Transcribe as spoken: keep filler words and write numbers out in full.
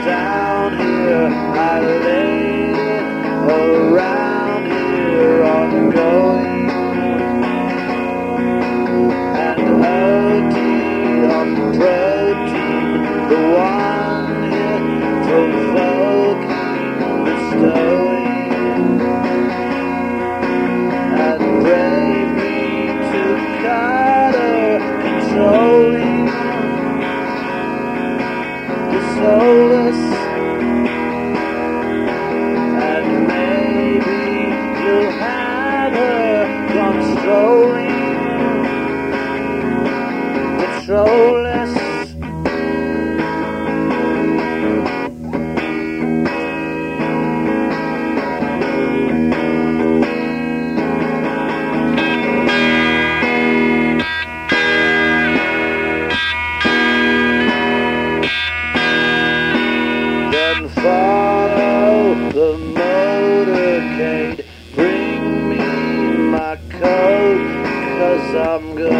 down here, I laid it around here on going, and O D on protein, the one here provoking, bestowing, and brave me to Carter, controlling the soulless. And maybe you'll have her gone strolling, patrolless. Then follow the motorcade, bring me my coat, 'cause I'm good.